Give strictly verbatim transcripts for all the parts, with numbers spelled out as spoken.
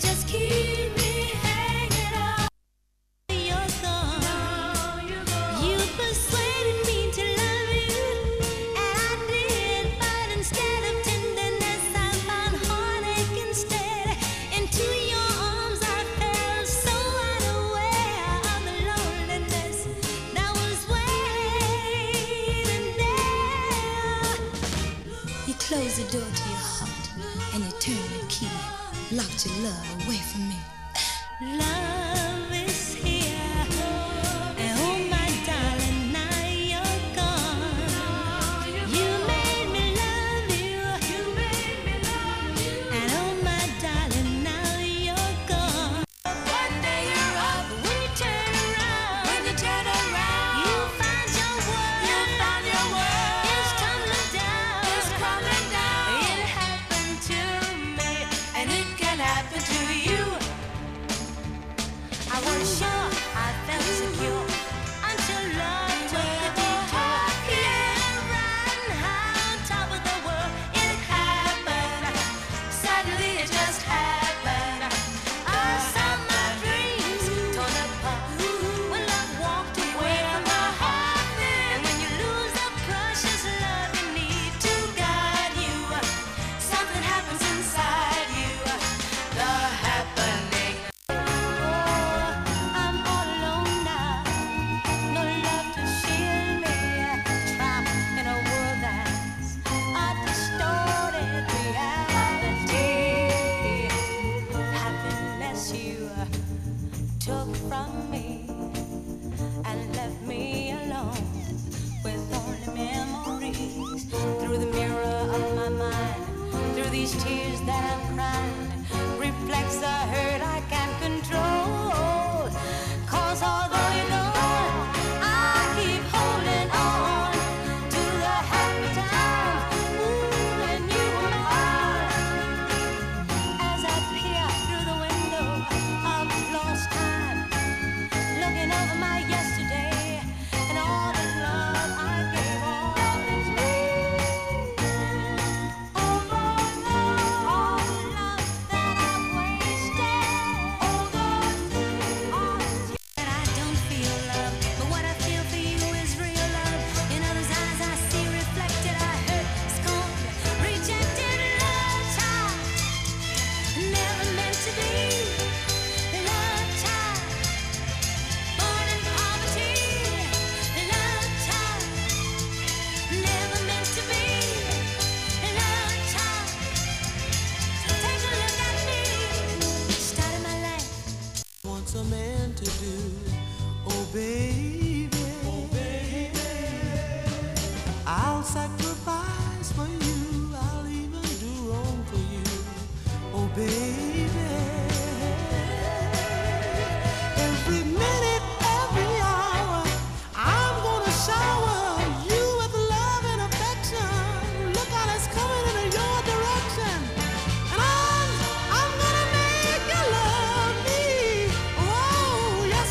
just keep me hanging on. You're gone. You persuaded me to love you, and I did. But instead of tenderness, I found heartache instead. Into your arms I fell, so unaware of the loneliness that was waiting there. You closed the door to your heart, and you turned the key, locked your love away from me. Love is here, and oh my darling, now you're gone. You made me love you, and oh my darling, now you're gone. One day you're up, when you turn around, when you turn around, you find your world, you find your world, it's tumbling down, it's crumbling down. It happened to me, and it can happen to you. I was sure, I felt secure, until love took the detour. Yeah, right high on top of the world, it happened. Suddenly it just happened. I saw my dreams torn apart when love walked away from my heart. And when you lose the precious love you need to guide you, something happens inside you. The happening. I'm all alone now, no love to shield me, trapped in a world that's a distorted reality. Happiness you took from me and left me alone with only memories. Through the mirror of my mind, through these tears that I'm crying, reflects the hurt I can't control. Cause although you know I keep holding on to the happy times, ooh, when you were mine. As I peer through the window of lost time, looking over my yesterday and all the love I gave all things made. All the love, all the love that I've wasted. All the all the tears that I don't feel love, but what I feel for you is real love. In others' eyes I see reflected, I hurt, scorned, rejected, love child, never meant to be. Love child, born in poverty. Love child, never meant to be. Love child, take a look at me, started my life. Wants a man to do, oh baby, oh baby, I'll sacrifice for you, I'll even do wrong for you, oh baby. Every minute, every hour, I'm gonna shower you with love and affection. Look out, it's coming in your direction. And I'm, I'm gonna make you love me. Oh, yes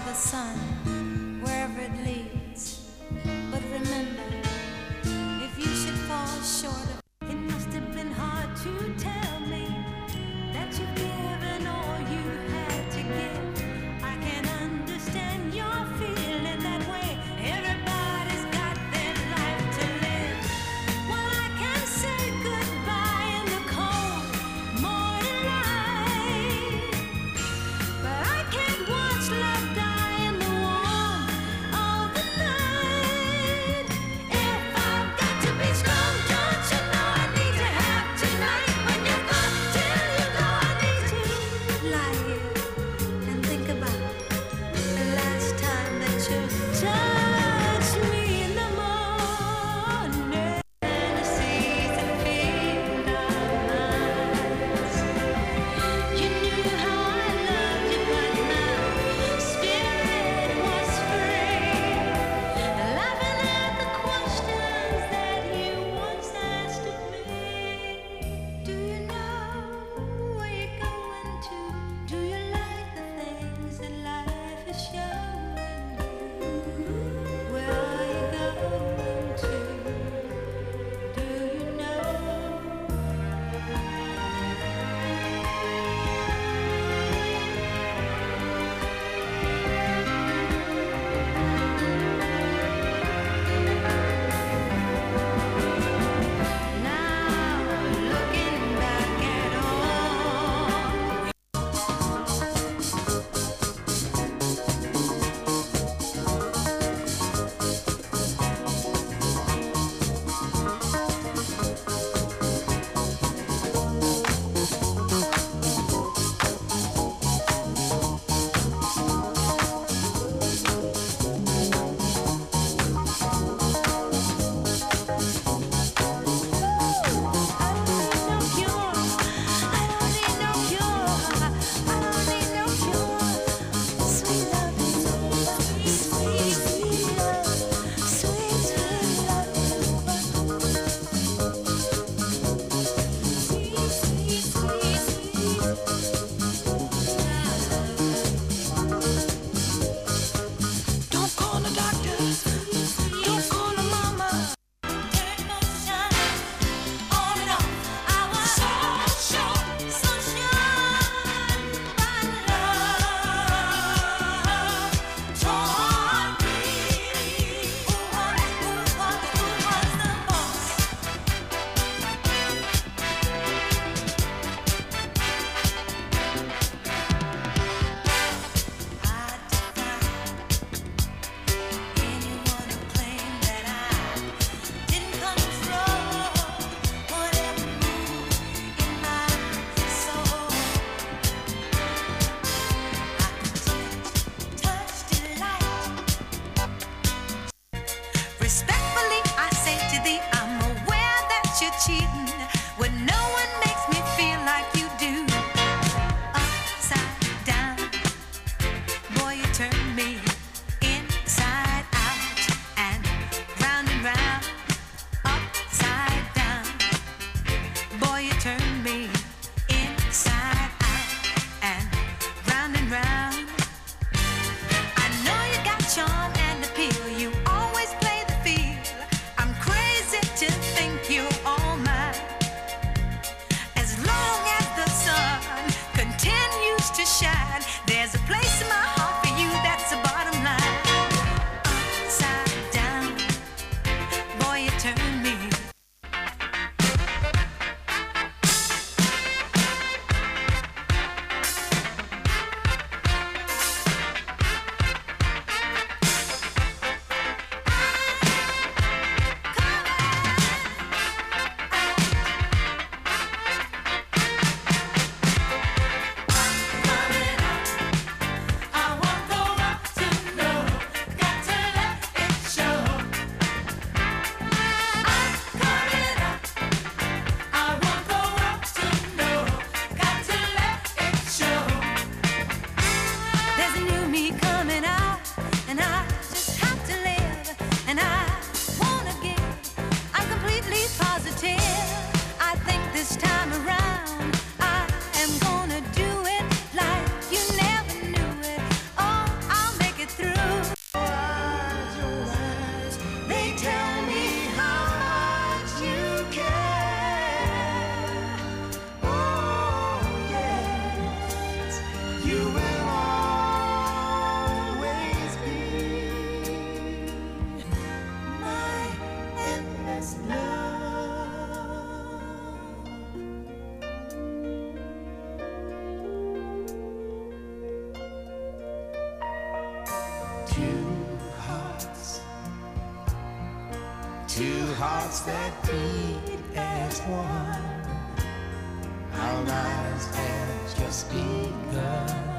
the sun, wherever it leads. But remember, if you should fall short of, it must have been hard to tell me that you've given all you had to give. I can understand your feeling that way. Everybody's got their life to live. Well, I can say goodbye in the cold morning light, but I can't watch love die in the warmth of the night. If I've got to be strong, don't you know I need to have tonight? When you're gone, till you go, I need to lie here and think about the last time that you touched me in the morning. Fantasies that filled our minds. You knew how I loved you, but my spirit was free. Laughing at the questions that you once asked of me. Do you know where you're going to? Do you like the things that life is showing you? Where are you going to? Do you know? Now, looking back at all. Don't call the doctor, don't call the mama. Emotion, on and off, I was so sure, so sure. My love taught me who was, who was, who was the boss. I defy anyone who claimed that I didn't control whatever moved in my soul. I could touch delight. Respectfully, I say to thee, I'm aware that you're cheating when no one makes me feel like you do. Upside down, boy, you turn me inside out and round and round. Upside down, boy, you turn me inside out and round and round. I know you got charm and appeal. You always play the field. I'm crazy to think you're all mine. As long as the sun continues to shine, there's a place in my heart for you. That's the bottom line. Upside down, boy, you turn me. Oh, I'll make it hearts that beat as one. Our lives have just begun.